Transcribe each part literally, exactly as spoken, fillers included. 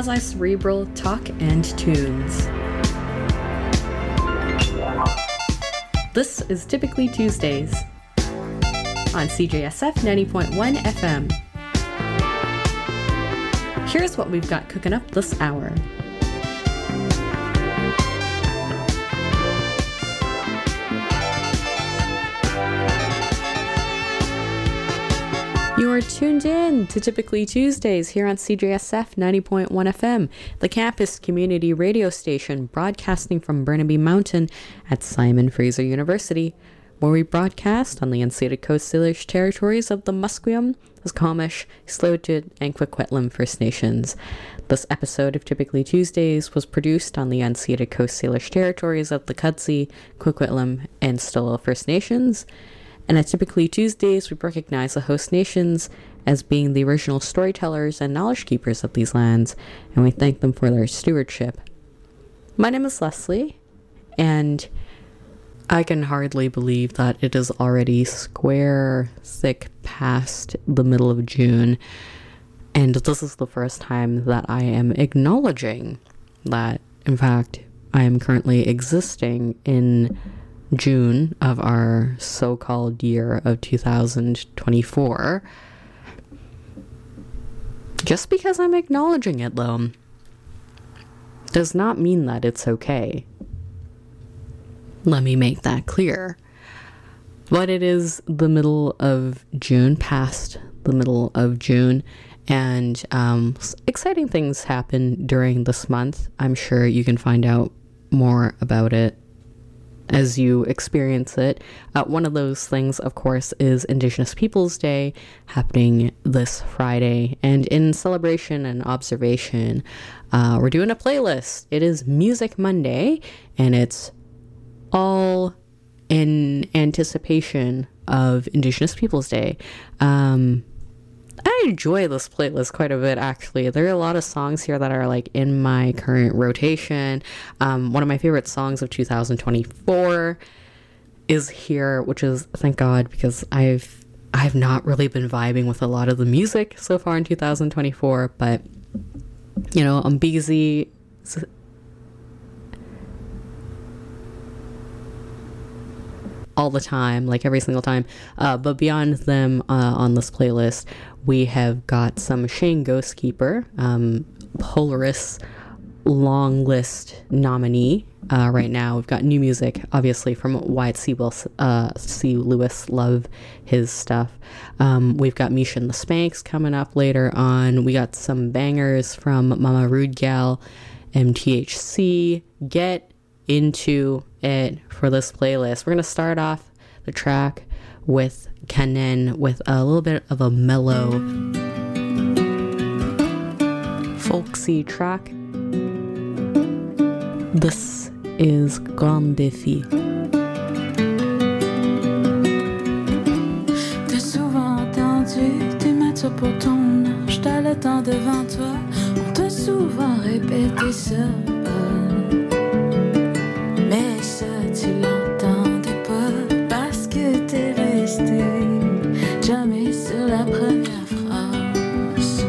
quasi-cerebral talk and tunes. This is Typically Tuesdays on C J S F ninety point one F M. Here's what we've got cooking up this hour. You are tuned in to Typically Tuesdays here on C J S F ninety point one F M, the campus community radio station broadcasting from Burnaby Mountain at Simon Fraser University, where we broadcast on the unceded Coast Salish territories of the Musqueam, Squamish, Tsleil-Waututh, and Coquitlam First Nations. This episode of Typically Tuesdays was produced on the unceded Coast Salish territories of the Cudsey, Coquitlam, and Stillwell First Nations. And at Typically Tuesdays, we recognize the host nations as being the original storytellers and knowledge keepers of these lands, and we thank them for their stewardship. My name is Leslie, and I can hardly believe that it is already square thick past the middle of June, and this is the first time that I am acknowledging that, in fact, I am currently existing in June of our so-called year of two thousand twenty-four. Just because I'm acknowledging it, though, does not mean that it's okay. Let me make that clear. But it is the middle of June, past the middle of June, and um, exciting things happen during this month. I'm sure you can find out more about it as you experience it. Uh, one of those things, of course, is Indigenous Peoples Day, happening this Friday. And in celebration and observation, uh, we're doing a playlist. It is Music Monday, and it's all in anticipation of Indigenous Peoples Day. Um, I enjoy this playlist quite a bit, actually. There are a lot of songs here that are like in my current rotation. Um, one of my favorite songs of two thousand twenty-four is here, which is, thank God, because I've I've not really been vibing with a lot of the music so far in two thousand twenty-four, but you know, I'm busy. All the time, like every single time. Uh, but beyond them uh, on this playlist, we have got some Shane Ghostkeeper, um, Polaris long list nominee. Uh, right now, we've got new music, obviously, from Wyatt C. Wills, uh, C. Lewis. Love his stuff. Um, we've got Misha and the Spanks coming up later on. We got some bangers from Mama Rude Gal, M T H C. Get into it for this playlist. We're going to start off the track with Kanen with a little bit of a mellow, folksy track. This is Grand Défi. T'as souvent entendu tes maîtres pour ton âge, t'as le temps devant toi, on t'a souvent répété ça. Mais ça, tu l'entendais pas parce que t'es resté jamais sur la première phrase.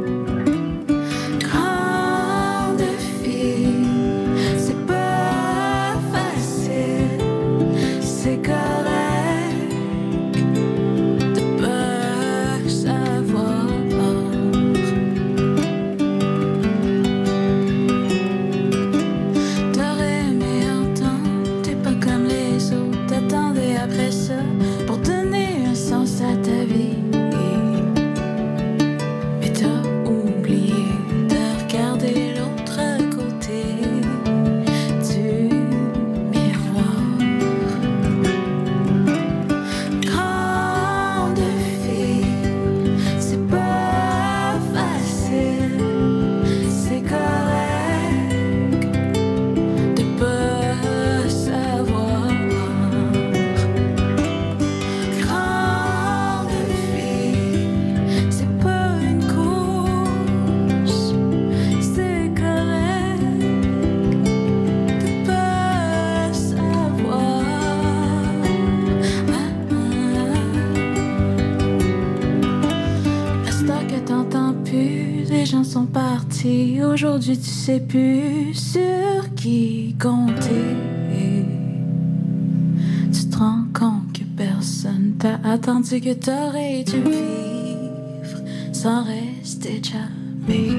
Grand défi, c'est pas facile, c'est correct de pas savoir. menti. Aujourd'hui, tu sais plus sur qui compter. Tu te rends compte que personne t'a attendu, que t'aurais dû vivre sans rester jamais.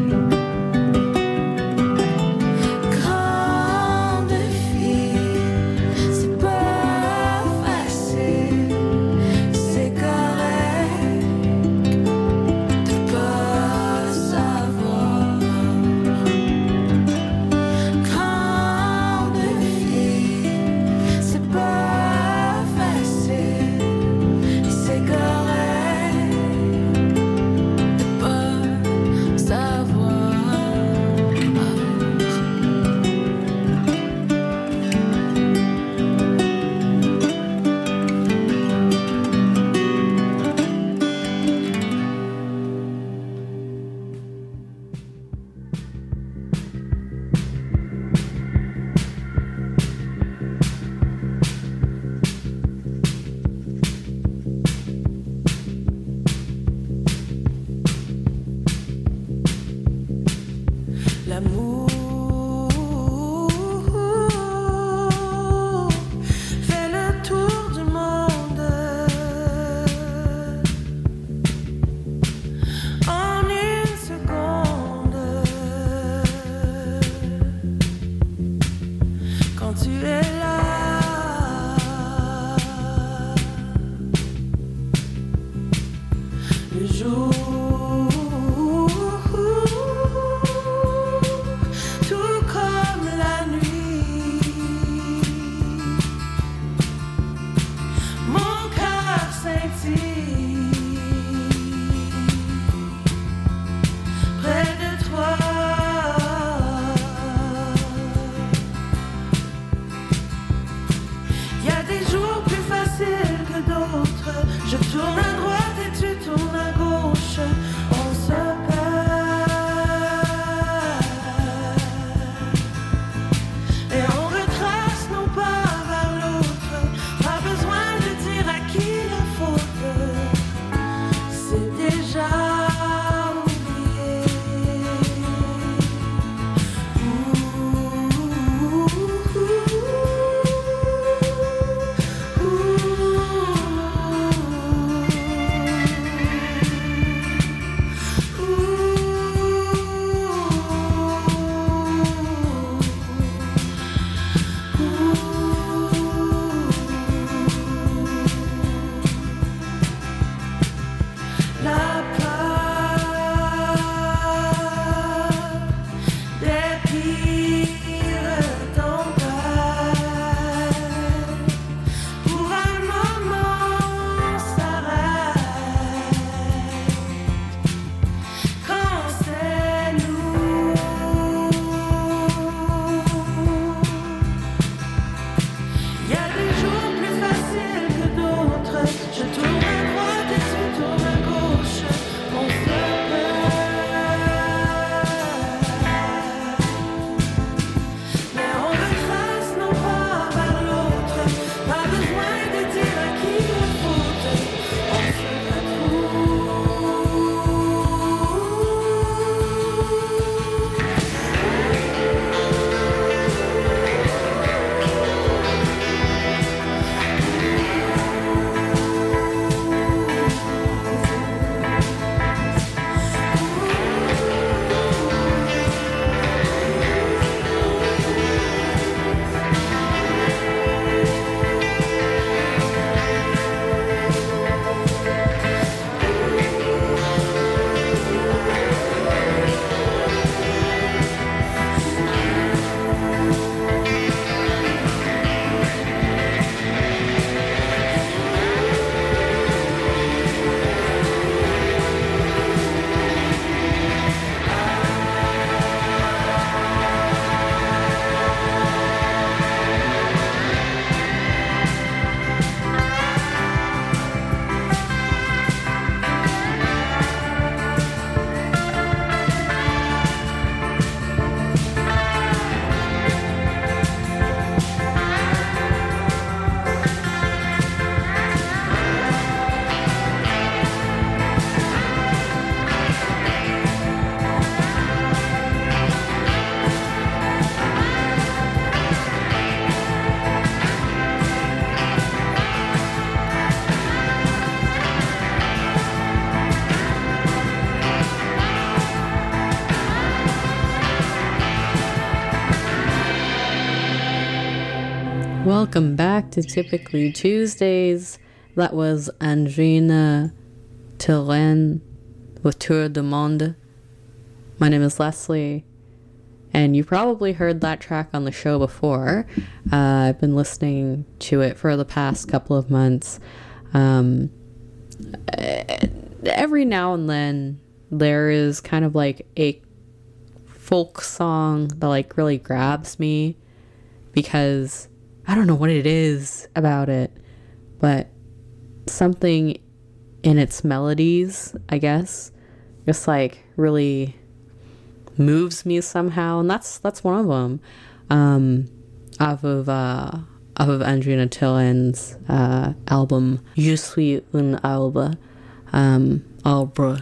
Savoir Welcome back to Typically Tuesdays. That was Andrina Tillene with Tour du Monde. My name is Leslie, and you probably heard that track on the show before. Uh, I've been listening to it for the past couple of months. Um, every now and then, there is kind of like a folk song that like really grabs me, because I don't know what it is about it, but something in its melodies, I guess, just like really moves me somehow, and that's that's one of them. Um, off of uh, off of Andrina Tillene's uh, album Je suis un arbre, um, arbre,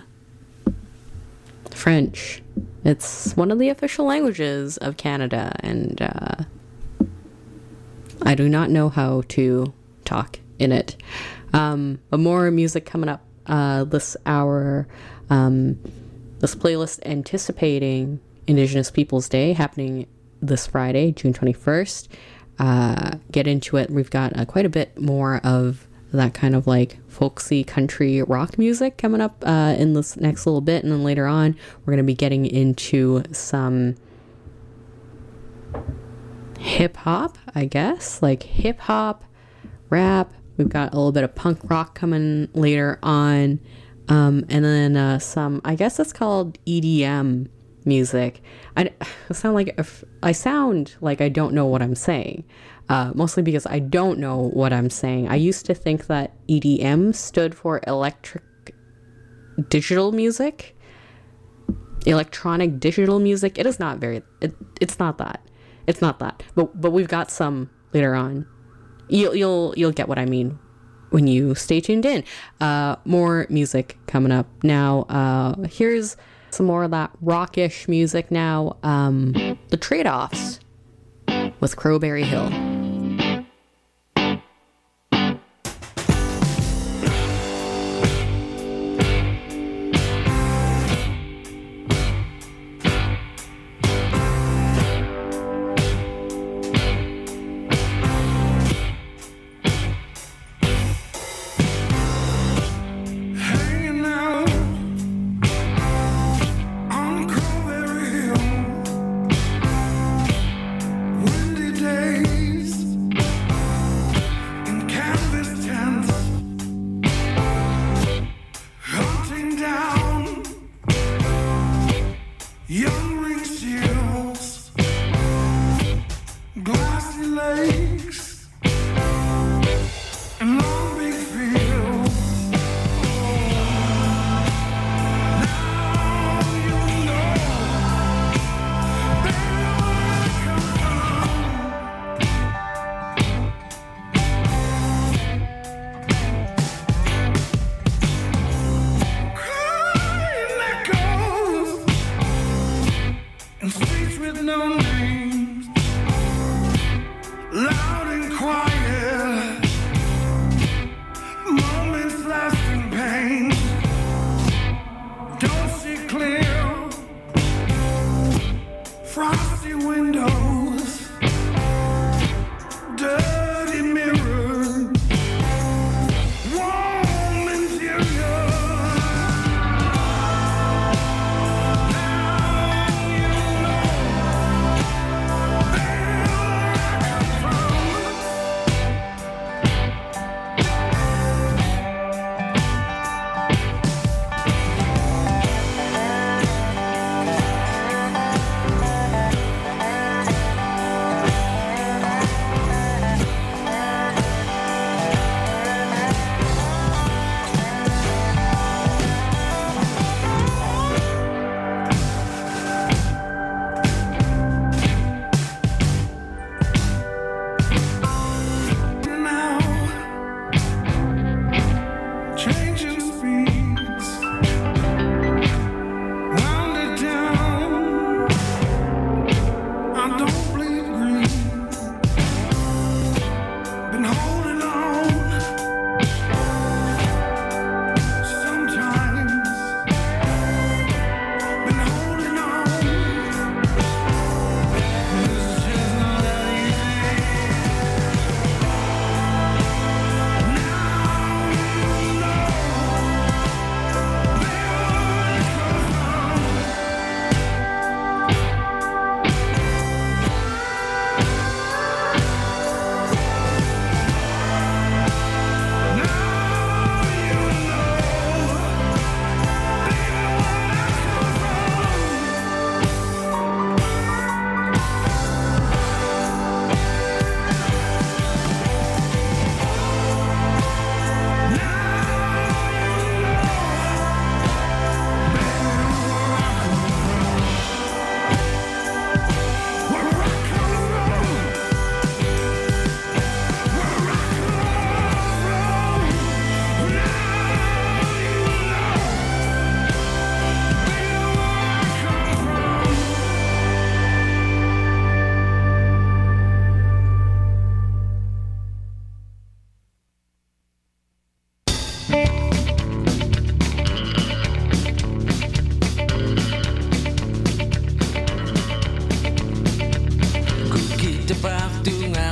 French. It's one of the official languages of Canada, and uh, I do not know how to talk in it. Um, but more music coming up uh, this hour. Um, this playlist anticipating Indigenous Peoples Day happening this Friday, June twenty-first. Uh, get into it. We've got uh, quite a bit more of that kind of like folksy country rock music coming up uh, in this next little bit. And then later on, we're going to be getting into some hip hop, I guess, like hip hop, rap. We've got a little bit of punk rock coming later on. Um, and then uh, some, I guess it's called E D M music. I, I sound like if, I sound like I don't know what I'm saying, uh, mostly because I don't know what I'm saying. I used to think that E D M stood for electric digital music, electronic digital music. It is not very. It, it's not that. It's not that. But but we've got some later on. You'll you'll you'll get what I mean when you stay tuned in. Uh, more music coming up now. Uh, here's some more of that rockish music now. Um, the Trade-Offs with Crowberry Hill.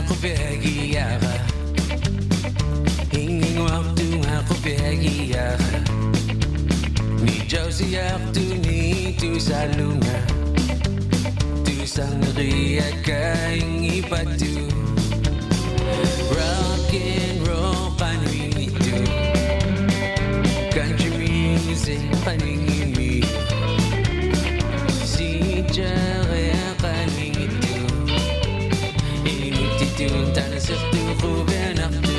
ako behagiyaka Hinging waktu ako behagiyaka Ni Josie ako ni tu sa lunga Tu sang riyak kaing ipatu Rock and roll kaning ito Country music kaning imi Si Jare kaning ito Inut ito Tana sirtu ko benak tu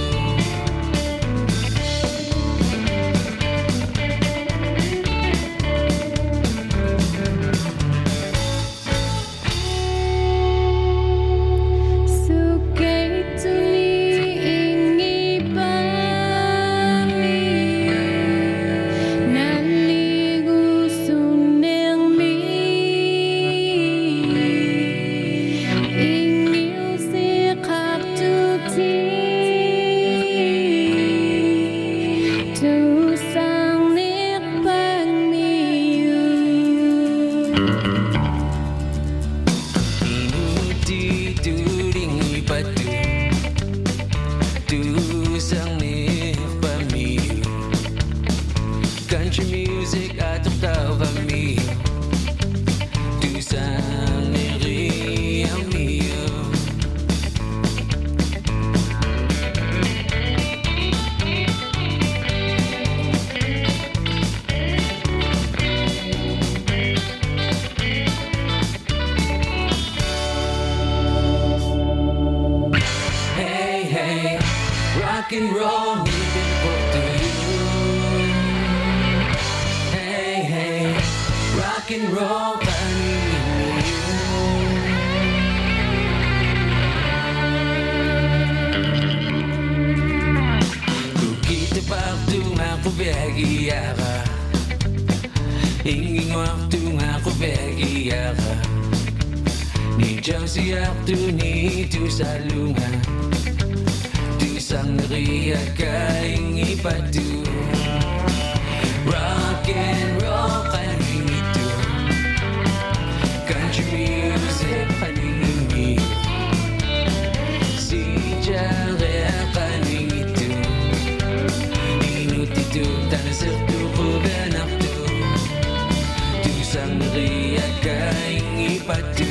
Rock and roll, even for you. Hey, hey, rock and roll, kanin Kung kita waktu ako behagiyaka Hinging waktu ako behagiyaka Ni Josie ako ni tu sa lunga Sang riyak kaing ipatu Rock and roll kaning ito Country music kaning imi Si Jare kaning ito Inut ito Tana sirtu ko benak tu Tu sang riyak kaing ipatu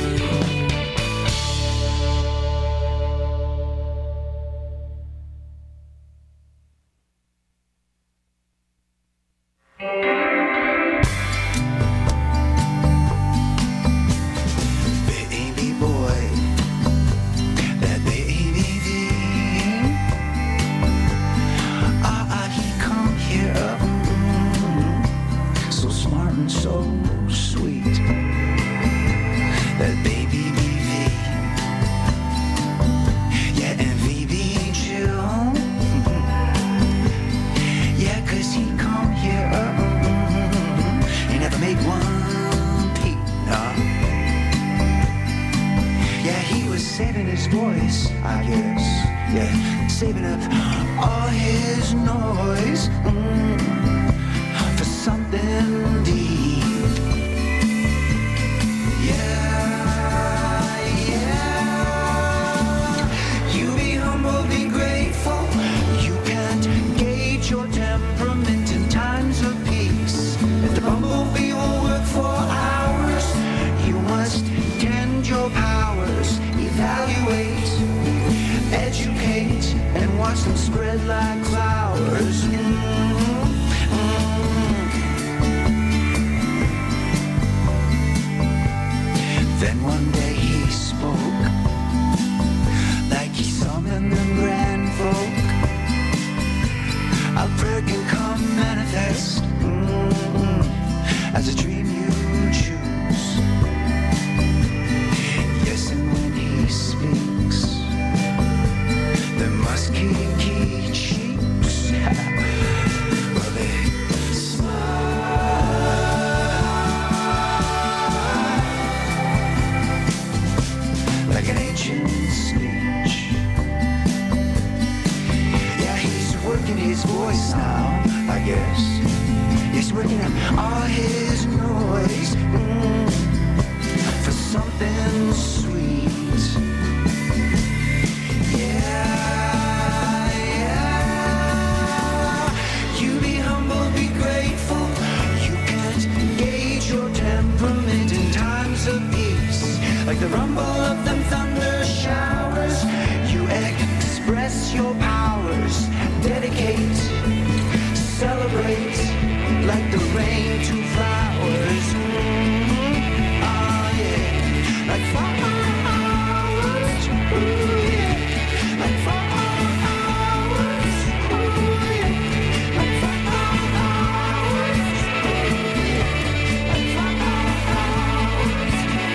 the rumble of them thunder showers. You express your powers, dedicate, celebrate, like the rain to flowers. Mm-hmm. Ah, yeah, like flowers. Ooh, yeah, like flowers. Ooh, yeah, like flowers. Ooh, yeah, like flowers.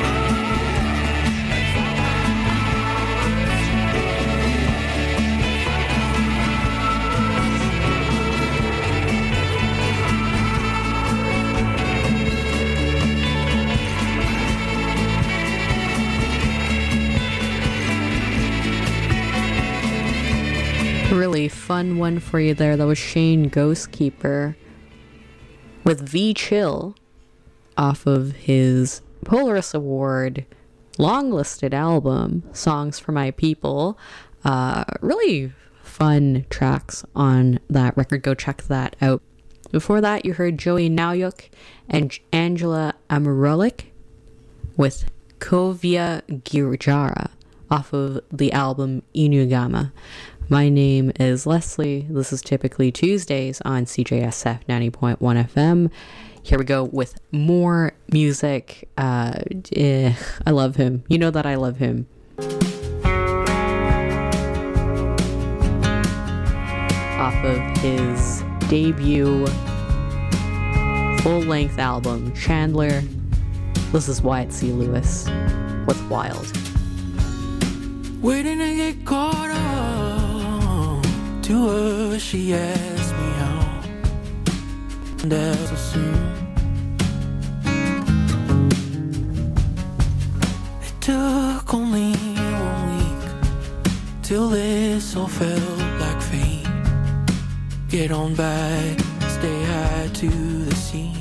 Really fun one for you there. That was Shane Ghostkeeper with V Chill off of his Polaris Award long-listed album, Songs for My People. Uh, really fun tracks on that record. Go check that out. Before that, you heard Joey Nauyuk and Angela Amurolik with Kovia Girjara off of the album Inugama. My name is Leslie. This is Typically Tuesdays on C J S F ninety point one F M. Here we go with more music. Uh, eh, I love him. You know that I love him. Off of his debut full-length album, Chandler, this is Wyatt C. Lewis with Wild. Waiting to get caught up to her, she asked me how, and that's so soon. It took only one week till this all felt like fate. Get on by, stay high to the sea.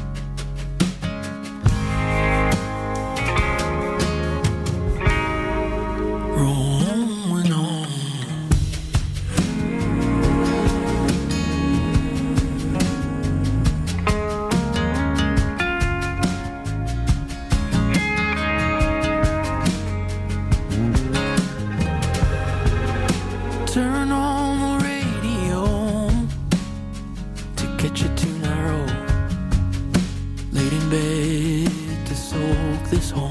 Rolling on. Turn on the radio to get you to narrow. Laid in bed to soak this home.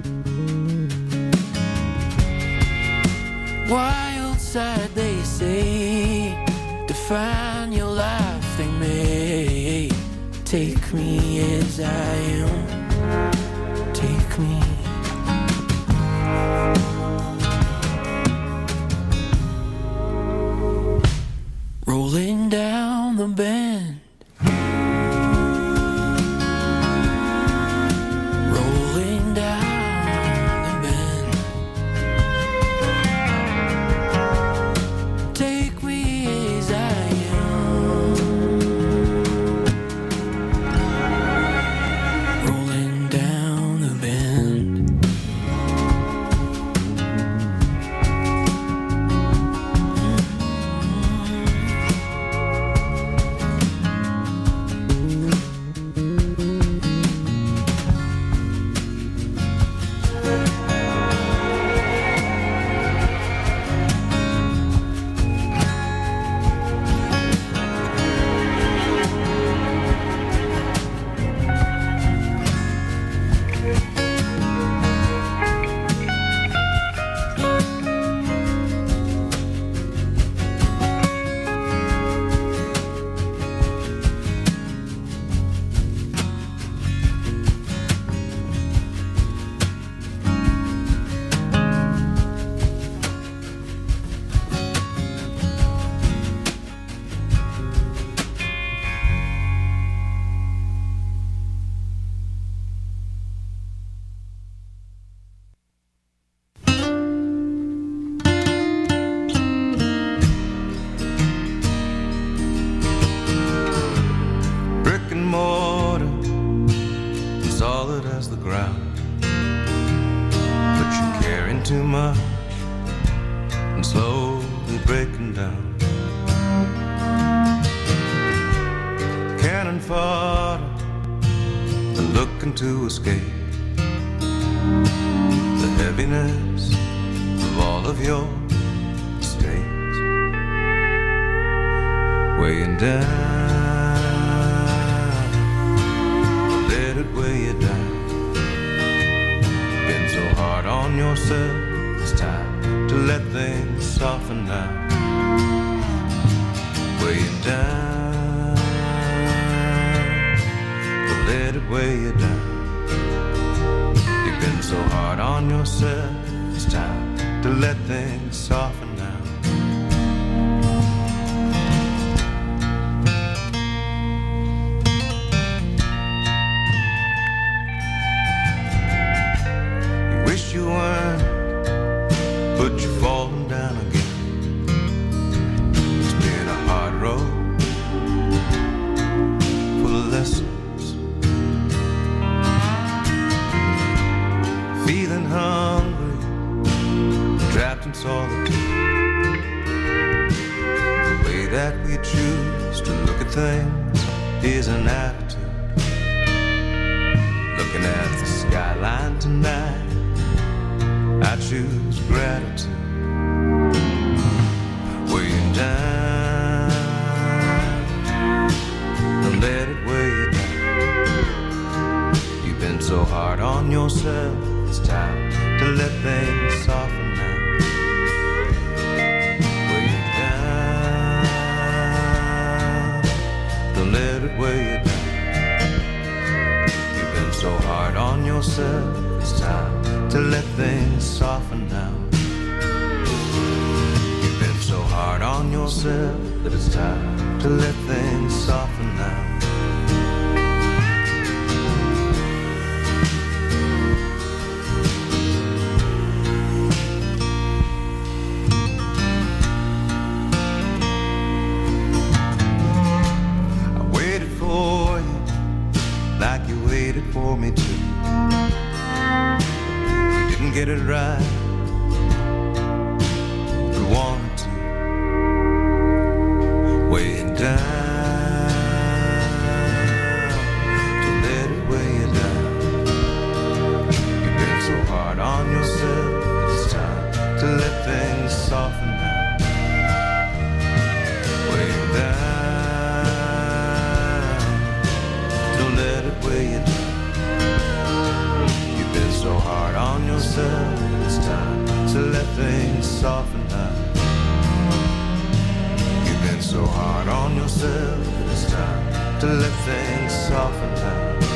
Wild side, they say, define your life, they may. Take me as I am, take me. Rolling down the bend, rolling down the bend. Take me as I am, rolling down the bend. Brick and mortar, solid as the ground. But you're carrying too much and slowly breaking down. Cannon fodder and looking to escape. the heaviness of all of your mistakes weighing down. Let it weigh you down. Been so hard on yourself, it's time to let things soften now. Weighing down, let it weigh you down. You've been so hard on yourself, it's time to let things soften now. You wish you weren't, but you're falling down again. It's been a hard road full of lessons. Feeling hungry, trapped in solitude. The way that we choose to look at things is an attitude. Looking at the skyline tonight, I choose gratitude. Weighing down, don't let it weigh you down. You've been so hard on yourself, it's time to let things soften now. Weighing down, don't let it weigh you down. You've been so hard on yourself, it's time to let things soften now. You've been so hard on yourself that it's time to let things soften now. I waited for you like you waited for me too. Get it right, we wanted to. Weighing down, to let it weigh you down. You've been so hard on yourself, it's time to let things soften now. Weighing down, don't let it weigh you down. So hard on yourself, it's time to let things soften now. You've been so hard on yourself, it's time to let things soften now.